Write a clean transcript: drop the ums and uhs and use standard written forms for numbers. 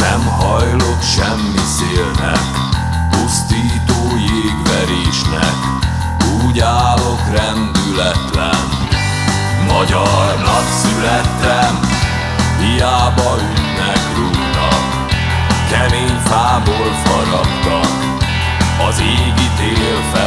Nem hajlok semmi szélnek, pusztító jégverésnek, úgy állok rendületlen. Magyarnak születtem, hiába ütnek, rúgnak, kemény fából faragtak, az égi tél